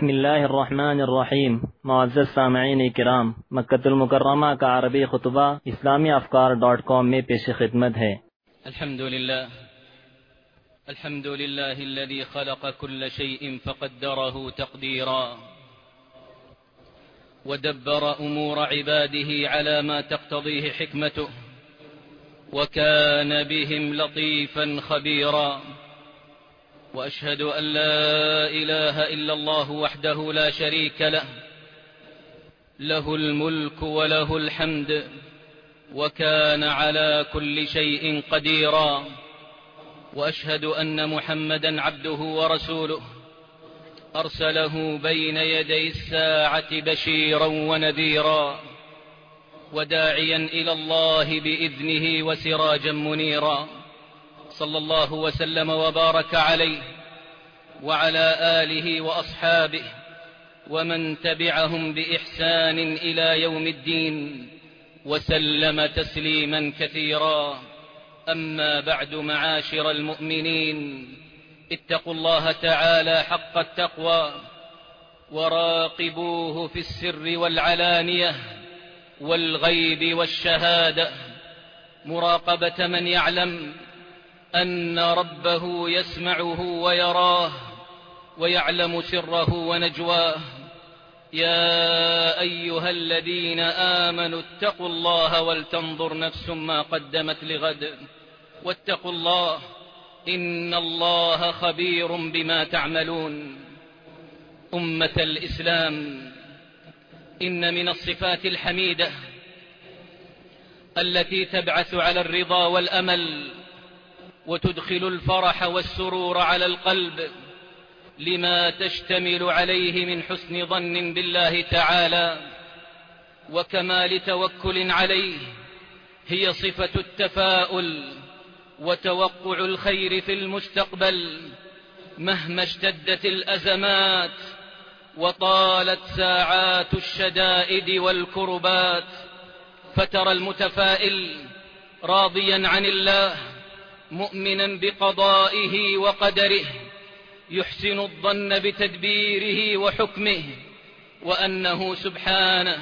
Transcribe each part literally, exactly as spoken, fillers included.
بسم الله الرحمن الرحیم. معزز سامعین کرام، مکۃ المکرمہ کا عربی خطبہ اسلامی افکار ڈاٹ کام میں پیش خدمت ہے۔ الحمد لله الحمد لله الذي خلق كل شيء فقدره تقديرا ودبر أمور عباده على ما تقتضيه حكمته وكان بهم لطيفا خبيرا، وأشهد أن لا إله إلا الله وحده لا شريك له، له الملك وله الحمد وكان على كل شيء قديرا، وأشهد أن محمدا عبده ورسوله أرسله بين يدي الساعة بشيرا ونذيرا وداعيا إلى الله بإذنه وسراجا منيرا، صلى الله وسلم وبارك عليه وعلى آله وأصحابه ومن تبعهم بإحسان إلى يوم الدين وسلم تسليما كثيرا. أما بعد، معاشر المؤمنين، اتقوا الله تعالى حق التقوى وراقبوه في السر والعلانية والغيب والشهادة، مراقبة من يعلم أن ربه يسمعه ويراه ويعلم سره ونجواه. يا أيها الذين آمنوا اتقوا الله ولتنظر نفس ما قدمت لغد واتقوا الله إن الله خبير بما تعملون. أمة الإسلام، إن من الصفات الحميدة التي تبعث على الرضا والأمل وتدخل الفرح والسرور على القلب لما تشتمل عليه من حسن ظن بالله تعالى وكمال توكل عليه، هي صفة التفاؤل وتوقع الخير في المستقبل مهما اشتدت الأزمات وطالت ساعات الشدائد والكربات. فترى المتفائل راضيا عن الله مؤمنا بقضائه وقدره، يحسن الظن بتدبيره وحكمه، وأنه سبحانه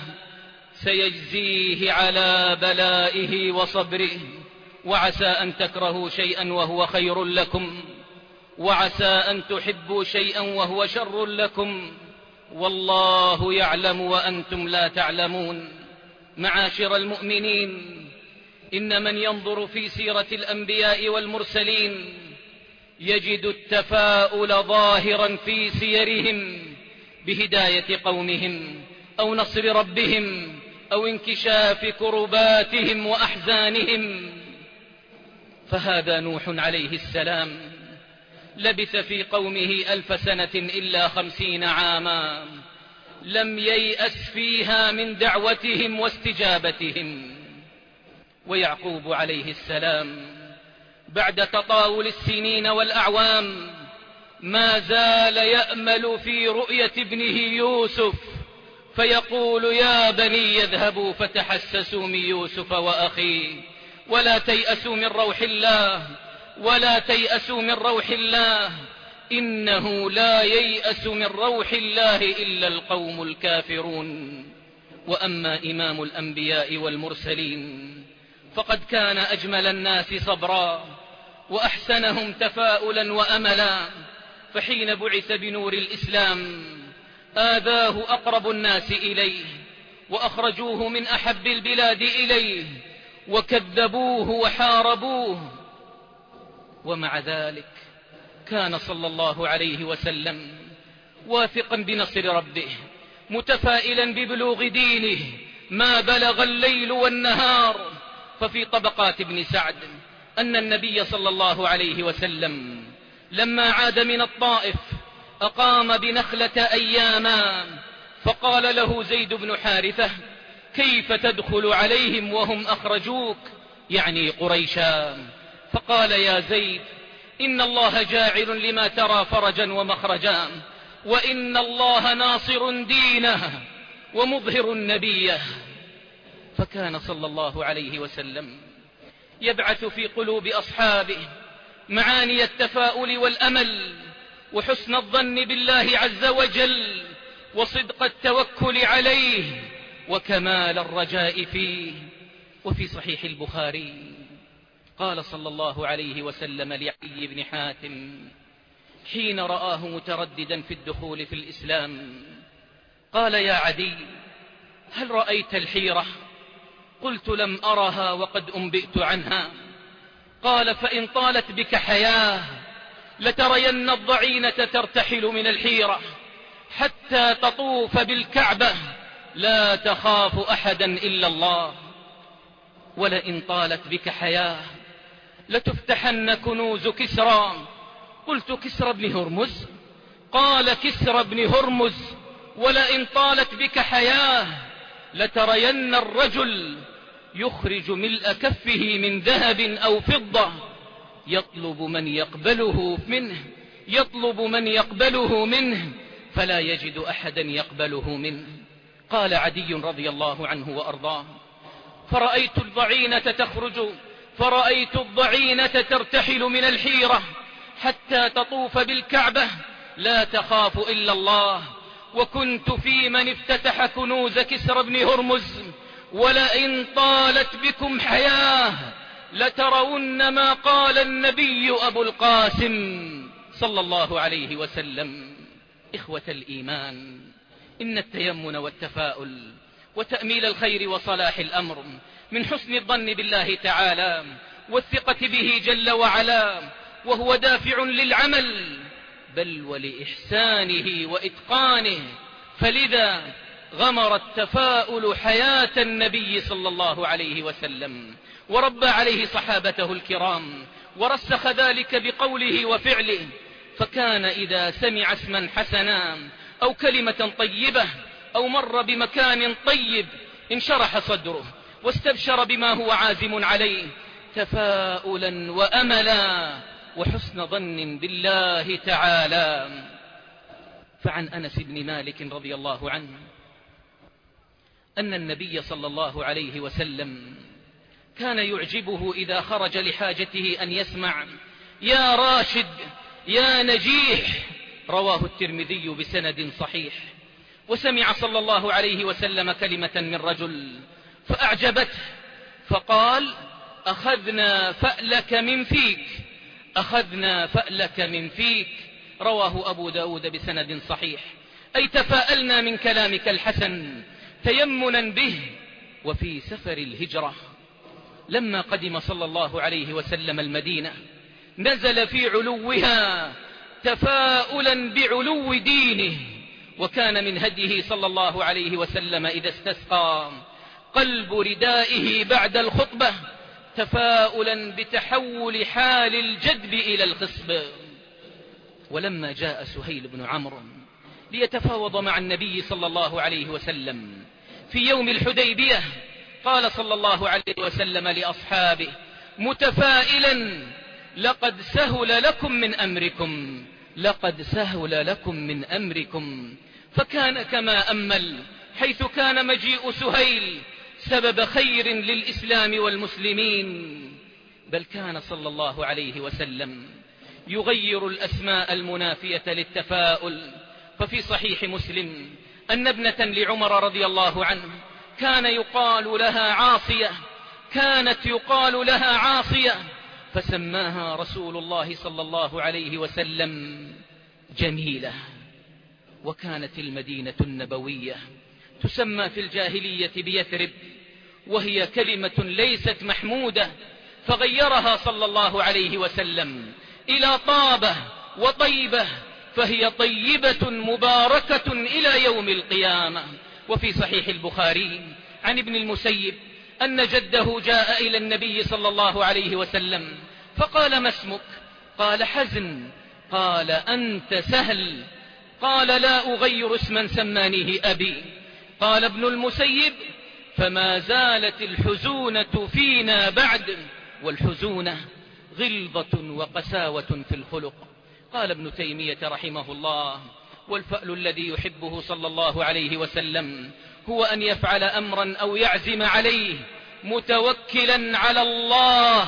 سيجزيه على بلائه وصبره. وعسى أن تكرهوا شيئا وهو خير لكم، وعسى أن تحبوا شيئا وهو شر لكم، والله يعلم وأنتم لا تعلمون. معاشر المؤمنين، إن من ينظر في سيرة الأنبياء والمرسلين يجد التفاؤل ظاهرا في سيرهم بهداية قومهم أو نصر ربهم أو انكشاف كرباتهم وأحزانهم. فهذا نوح عليه السلام لبث في قومه ألف سنة إلا خمسين عاما، لم ييأس فيها من دعوتهم واستجابتهم. ويعقوب عليه السلام بعد تطاول السنين والأعوام ما زال يأمل في رؤية ابنه يوسف، فيقول: يا بني يذهبوا فتحسسوا من يوسف وأخيه ولا تيأسوا من روح الله ولا تيأسوا من روح الله إنه لا ييأس من روح الله إلا القوم الكافرون. وأما إمام الأنبياء والمرسلين فقد كان أجمل الناس صبرا وأحسنهم تفاؤلا وأملا، فحين بعث بنور الإسلام آذاه أقرب الناس إليه وأخرجوه من أحب البلاد إليه وكذبوه وحاربوه، ومع ذلك كان صلى الله عليه وسلم واثقا بنصر ربه متفائلا ببلوغ دينه ما بلغ الليل والنهار. ففي طبقات ابن سعد أن النبي صلى الله عليه وسلم لما عاد من الطائف أقام بنخلة أياما، فقال له زيد بن حارثة: كيف تدخل عليهم وهم أخرجوك؟ يعني قريشا. فقال: يا زيد، إن الله جاعل لما ترى فرجا ومخرجا، وإن الله ناصر دينه ومظهر نبيه. فكان صلى الله عليه وسلم يبعث في قلوب أصحابه معاني التفاؤل والأمل وحسن الظن بالله عز وجل وصدق التوكل عليه وكمال الرجاء فيه. وفي صحيح البخاري قال صلى الله عليه وسلم لعلي بن حاتم حين رآه مترددا في الدخول في الإسلام، قال: يا عدي، هل رأيت الحيرة؟ قلت: لم أرها وقد أنبئت عنها. قال: فإن طالت بك حياة لترين الضعينة ترتحل من الحيرة حتى تطوف بالكعبة لا تخاف أحدا إلا الله، ولئن طالت بك حياة لتفتحن كنوز كسرى. قلت: كسرى بن هرمز؟ قال: كسرى بن هرمز. ولئن طالت بك حياة لترين الرجل يخرج ملء كفه من ذهب أو فضة يطلب من يقبله منه يطلب من يقبله منه فلا يجد أحدا يقبله منه. قال عدي رضي الله عنه وأرضاه: فرأيت الضعينة تخرج فرأيت الضعينة ترتحل من الحيرة حتى تطوف بالكعبة لا تخاف إلا الله، وكنت في من افتتح كنوز كسرى بن هرمز. ولئن طالت بكم حياة لترون ما قال النبي أبو القاسم صلى الله عليه وسلم. إخوة الإيمان، إن التيمن والتفاؤل وتأميل الخير وصلاح الأمر من حسن الظن بالله تعالى والثقة به جل وعلا، وهو دافع للعمل بل ولإحسانه وإتقانه. فلذا غمر التفاؤل حياة النبي صلى الله عليه وسلم وربى عليه صحابته الكرام، ورسخ ذلك بقوله وفعله. فكان إذا سمع اسما حسنا أو كلمة طيبة أو مر بمكان طيب انشرح صدره واستبشر بما هو عازم عليه تفاؤلا وأملا وحسن ظن بالله تعالى. فعن أنس بن مالك رضي الله عنه أن النبي صلى الله عليه وسلم كان يعجبه إذا خرج لحاجته أن يسمع: يا راشد، يا نجيح. رواه الترمذي بسند صحيح. وسمع صلى الله عليه وسلم كلمة من رجل فأعجبته فقال: أخذنا فألك من فيك أخذنا فألك من فيك. رواه أبو داود بسند صحيح. أي تفاءلنا من كلامك الحسن تيمنا به. وفي سفر الهجرة لما قدم صلى الله عليه وسلم المدينة نزل في علوها تفاؤلا بعلو دينه، وكان من هديه صلى الله عليه وسلم إذا استسقى قلب ردائه بعد الخطبة تفاؤلا بتحول حال الجدب إلى الخصب. ولما جاء سهيل بن عمرو ليتفاوض مع النبي صلى الله عليه وسلم في يوم الحديبية قال صلى الله عليه وسلم لأصحابه متفائلا: لقد سهل لكم من أمركم لقد سهل لكم من أمركم. فكان كما أمل، حيث كان مجيء سهيل سبب خير للإسلام والمسلمين. بل كان صلى الله عليه وسلم يغير الأسماء المنافية للتفاؤل. ففي صحيح مسلم أن ابنة لعمر رضي الله عنه كان يقال لها عاصية كانت يقال لها عاصية فسماها رسول الله صلى الله عليه وسلم جميلة. وكانت المدينة النبوية تسمى في الجاهلية بيثرب، وهي كلمة ليست محمودة، فغيرها صلى الله عليه وسلم إلى طابة وطيبة، فهي طيبة مباركة إلى يوم القيامة. وفي صحيح البخاري عن ابن المسيب أن جده جاء إلى النبي صلى الله عليه وسلم فقال: ما اسمك؟ قال: حزن. قال: أنت سهل. قال: لا أغير اسما سمانيه أبي. قال ابن المسيب: فما زالت الحزونة فينا بعد، والحزونة غلظة وقساوة في الخلق. قال ابن تيمية رحمه الله: والفأل الذي يحبه صلى الله عليه وسلم هو أن يفعل أمرا أو يعزم عليه متوكلا على الله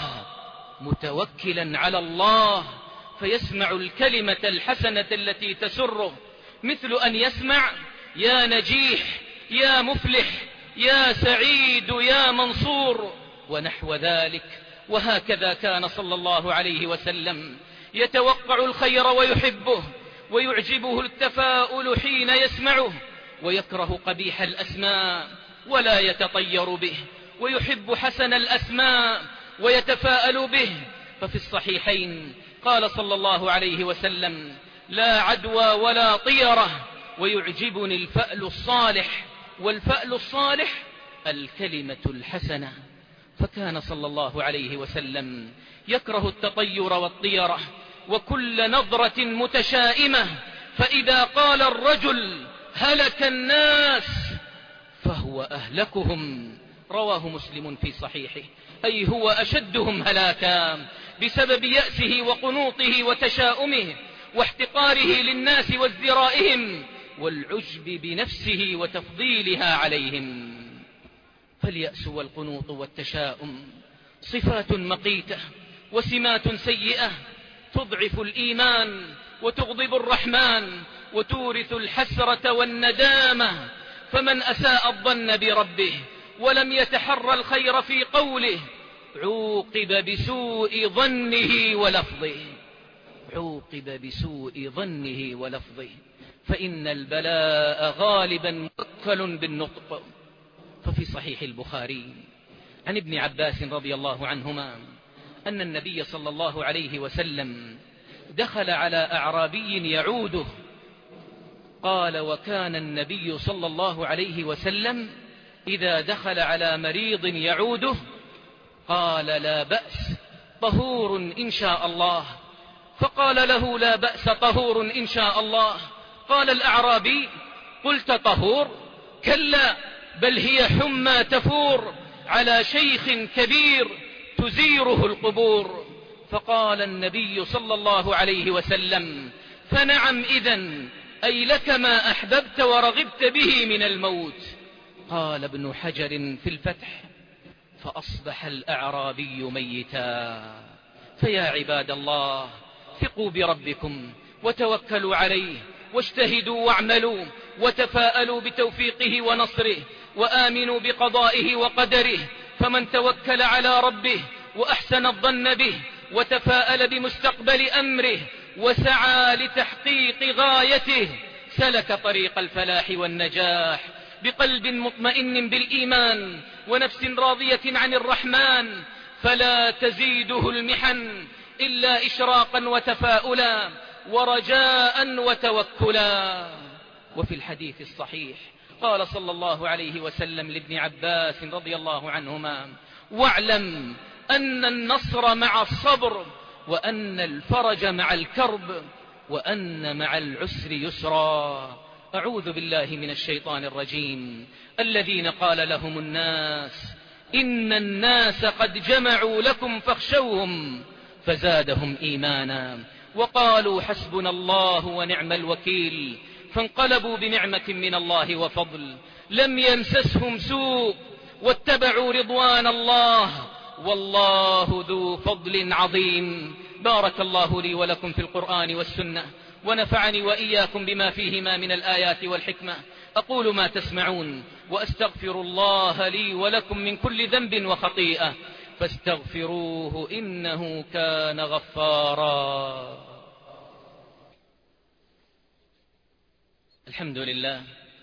متوكلا على الله فيسمع الكلمة الحسنة التي تسره، مثل أن يسمع يا نجيح، يا مفلح، يا سعيد، يا منصور، ونحو ذلك. وهكذا كان صلى الله عليه وسلم يتوقع الخير ويحبه، ويعجبه التفاؤل حين يسمعه، ويكره قبيح الأسماء ولا يتطير به، ويحب حسن الأسماء ويتفاءل به. ففي الصحيحين قال صلى الله عليه وسلم: لا عدوى ولا طيرة، ويعجبني الفأل الصالح. والفأل الصالح الكلمة الحسنة. فكان صلى الله عليه وسلم يكره التطير والطيرة وكل نظرة متشائمة، فإذا قال الرجل: هلك الناس، فهو أهلكهم. رواه مسلم في صحيحه، أي هو أشدهم هلاكا بسبب يأسه وقنوطه وتشاؤمه واحتقاره للناس وازدرائهم والعجب بنفسه وتفضيلها عليهم. فاليأس والقنوط والتشاؤم صفات مقيتة وسمات سيئة تضعف الإيمان وتغضب الرحمن وتورث الحسرة والندامة. فمن أساء الظن بربه ولم يتحرى الخير في قوله عوقب بسوء ظنه ولفظه عوقب بسوء ظنه ولفظه فإن البلاء غالبا موكل بالنطق. ففي صحيح البخاري عن ابن عباس رضي الله عنهما أن النبي صلى الله عليه وسلم دخل على أعرابي يعوده. قال: وكان النبي صلى الله عليه وسلم إذا دخل على مريض يعوده قال: لا بأس، طهور إن شاء الله. فقال له: لا بأس، طهور إن شاء الله. قال الأعرابي: قلت طهور؟ كلا، بل هي حمى تفور على شيخ كبير تزيره القبور. فقال النبي صلى الله عليه وسلم: فنعم إذن، أي لك ما أحببت ورغبت به من الموت. قال ابن حجر في الفتح: فأصبح الأعرابي ميتا. فيا عباد الله، ثقوا بربكم وتوكلوا عليه، واجتهدوا واعملوا، وتفاءلوا بتوفيقه ونصره، وآمنوا بقضائه وقدره. فمن توكل على ربه وأحسن الظن به وتفاءل بمستقبل أمره وسعى لتحقيق غايته سلك طريق الفلاح والنجاح بقلب مطمئن بالإيمان ونفس راضية عن الرحمن، فلا تزيده المحن إلا إشراقا وتفاؤلا ورجاء وتوكلا. وفي الحديث الصحيح قال صلى الله عليه وسلم لابن عباس رضي الله عنهما: واعلم أن النصر مع الصبر، وأن الفرج مع الكرب، وأن مع العسر يسرا. أعوذ بالله من الشيطان الرجيم. الذين قال لهم الناس إن الناس قد جمعوا لكم فاخشوهم فزادهم إيمانا وقالوا حسبنا الله ونعم الوكيل، فانقلبوا بنعمة من الله وفضل لم يمسسهم سوء واتبعوا رضوان الله والله ذو فضل عظيم. بارك الله لي ولكم في القرآن والسنة، ونفعني وإياكم بما فيهما من الآيات والحكمة. أقول ما تسمعون، وأستغفر الله لي ولكم من كل ذنب وخطيئة، فاستغفروه إنه كان غفارا. الحمد لله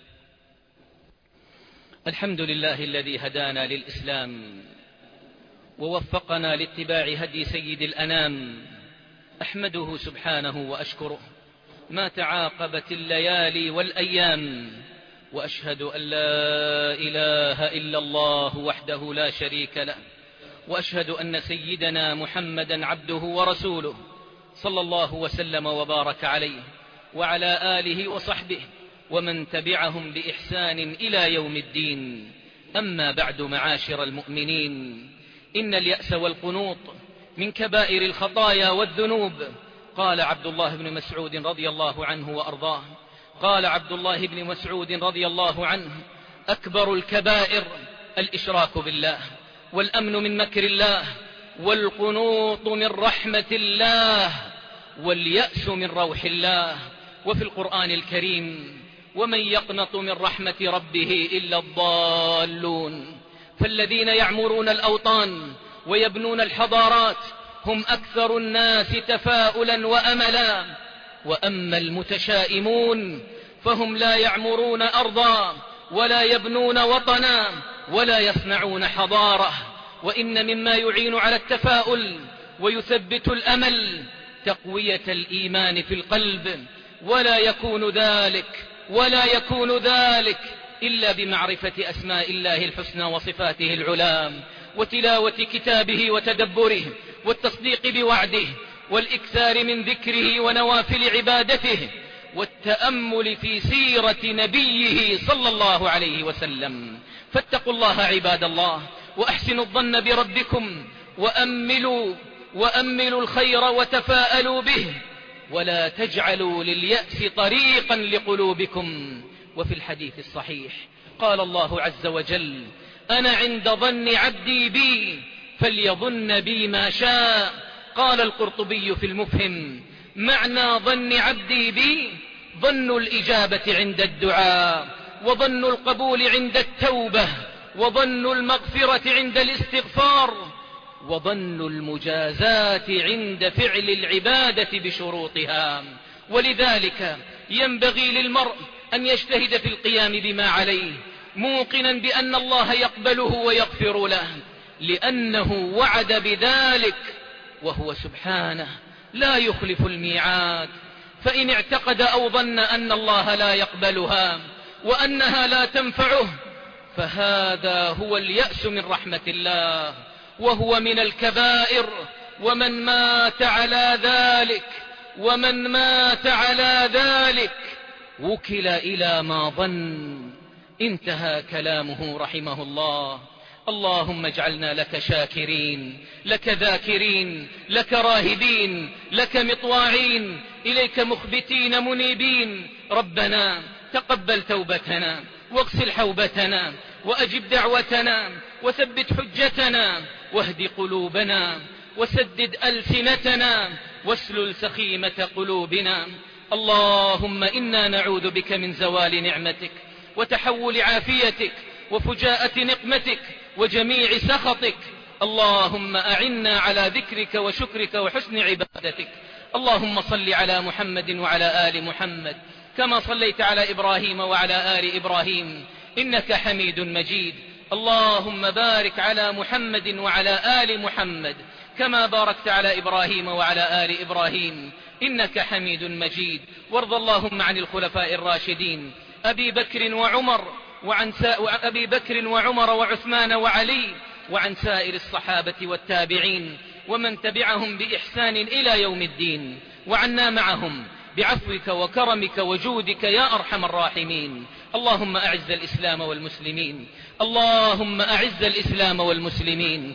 الحمد لله الذي هدانا للإسلام ووفقنا لاتباع هدي سيد الأنام. أحمده سبحانه وأشكره ما تعاقبت الليالي والأيام، وأشهد أن لا إله إلا الله وحده لا شريك له، وأشهد أن سيدنا محمدا عبده ورسوله صلى الله وسلم وبارك عليه وعلى آله وصحبه ومن تبعهم بإحسان إلى يوم الدين. أما بعد، معاشر المؤمنين، إن اليأس والقنوط من كبائر الخطايا والذنوب. قال عبد الله بن مسعود رضي الله عنه وأرضاه قال عبد الله بن مسعود رضي الله عنه: أكبر الكبائر الإشراك بالله، والأمن من مكر الله، والقنوط من رحمة الله، واليأس من روح الله. وفي القرآن الكريم ومن يقنط من رحمة ربه إلا الضالون. فالذين يعمرون الأوطان ويبنون الحضارات هم أكثر الناس تفاؤلا وأملا، وأما المتشائمون فهم لا يعمرون أرضا ولا يبنون وطنا ولا يصنعون حضارة. وإن مما يعين على التفاؤل ويثبت الأمل تقوية الإيمان في القلب، ولا يكون ذلك ولا يكون ذلك إلا بمعرفة أسماء الله الحسنى وصفاته العلى، وتلاوة كتابه وتدبره، والتصديق بوعده، والإكثار من ذكره ونوافل عبادته، والتأمل في سيرة نبيه صلى الله عليه وسلم. فاتقوا الله عباد الله، وأحسنوا الظن بربكم، وأملوا وأملوا الخير وتفاءلوا به، ولا تجعلوا لليأس طريقا لقلوبكم. وفي الحديث الصحيح قال الله عز وجل: أنا عند ظن عبدي بي فليظن بي ما شاء. قال القرطبي في المفهم: معنى ظن عبدي بي ظن الإجابة عند الدعاء، وظن القبول عند التوبة، وظن المغفرة عند الاستغفار، وظن المجازات عند فعل العبادة بشروطها. ولذلك ينبغي للمرء أن يجتهد في القيام بما عليه، موقنا بأن الله يقبله ويغفر له، لأنه وعد بذلك، وهو سبحانه لا يخلف الميعاد. فإن اعتقد أو ظن أن الله لا يقبلها وأنها لا تنفعه فهذا هو اليأس من رحمة الله، وهو من الكبائر. ومن مات على ذلك ومن مات على ذلك وكل إلى ما ظن. انتهى كلامه رحمه الله. اللهم اجعلنا لك شاكرين، لك ذاكرين، لك راهبين، لك مطواعين، إليك مخبتين منيبين. ربنا تقبل توبتنا، واغسل حوبتنا، وأجب دعوتنا، وثبت حجتنا، واهد قلوبنا، وسدد ألسنتنا، واسلل سخيمة قلوبنا. اللهم إنا نعوذ بك من زوال نعمتك، وتحول عافيتك، وفجاءة نقمتك، وجميع سخطك. اللهم أعنا على ذكرك وشكرك وحسن عبادتك. اللهم صل على محمد وعلى آل محمد كما صليت على إبراهيم وعلى آل إبراهيم إنك حميد مجيد. اللهم بارك على محمد وعلى آل محمد كما باركت على إبراهيم وعلى آل إبراهيم إنك حميد مجيد. وارض اللهم عن الخلفاء الراشدين أبي بكر وعمر وعن سا... أبي بكر وعمر وعثمان وعلي، وعن سائر الصحابة والتابعين ومن تبعهم بإحسان إلى يوم الدين، وعنا معهم بعفوك وكرمك وجودك يا أرحم الراحمين. اللهم أعز الإسلام والمسلمين، اللهم أعز الإسلام والمسلمين،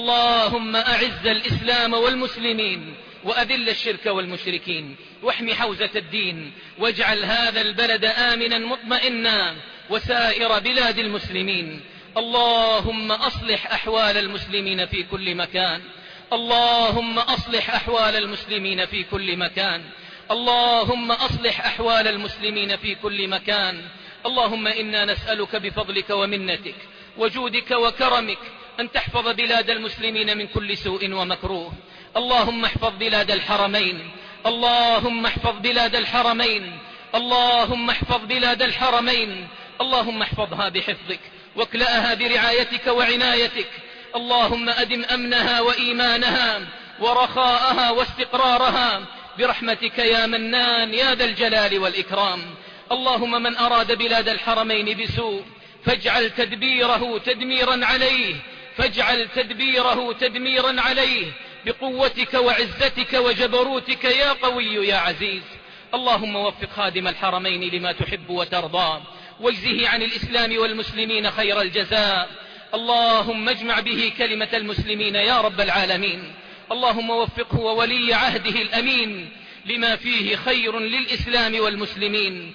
اللهم أعز الإسلام والمسلمين، وأذل الشرك والمشركين، واحمي حوزة الدين، واجعل هذا البلد آمنا مطمئنا وسائر بلاد المسلمين. اللهم أصلح أحوال المسلمين في كل مكان، اللهم أصلح أحوال المسلمين في كل مكان، اللهم أصلح أحوال المسلمين في كل مكان. اللهم إنا نسألك بفضلك ومنتك وجودك وكرمك أن تحفظ بلاد المسلمين من كل سوء ومكروه. اللهم احفظ بلاد الحرمين، اللهم احفظ بلاد الحرمين، اللهم احفظ بلاد الحرمين، اللهم احفظها بحفظك واكلأها برعايتك وعنايتك. اللهم أدم أمنها وإيمانها ورخاءها واستقرارها برحمتك يا منان يا ذا الجلال والإكرام. اللهم من أراد بلاد الحرمين بسوء فاجعل تدبيره تدميرا عليه، فاجعل تدبيره تدميرا عليه بقوتك وعزتك وجبروتك يا قوي يا عزيز. اللهم وفق خادم الحرمين لما تحب وترضى، واجزه عن الإسلام والمسلمين خير الجزاء. اللهم اجمع به كلمة المسلمين يا رب العالمين. اللهم وفقه وولي عهده الأمين لما فيه خير للإسلام والمسلمين.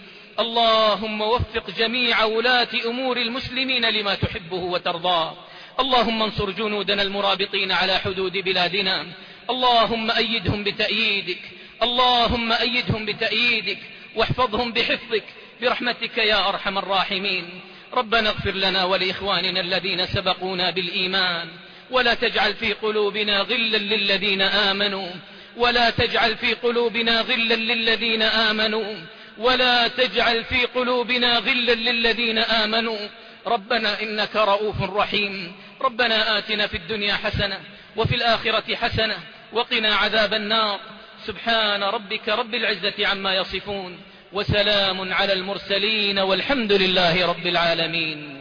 اللهم وفق جميع ولاة أمور المسلمين لما تحبه وترضاه. اللهم انصر جنودنا المرابطين على حدود بلادنا، اللهم أيدهم بتأييدك، اللهم أيدهم بتأييدك واحفظهم بحفظك برحمتك يا أرحم الراحمين. ربنا اغفر لنا ولإخواننا الذين سبقونا بالإيمان، ولا تجعل في قلوبنا غلا للذين آمنوا ولا تجعل في قلوبنا غلا للذين آمنوا ولا تجعل في قلوبنا غلا للذين آمنوا. ربنا إنك رؤوف رحيم. ربنا آتنا في الدنيا حسنة وفي الآخرة حسنة وقنا عذاب النار. سبحان ربك رب العزة عما يصفون، وسلام على المرسلين، والحمد لله رب العالمين.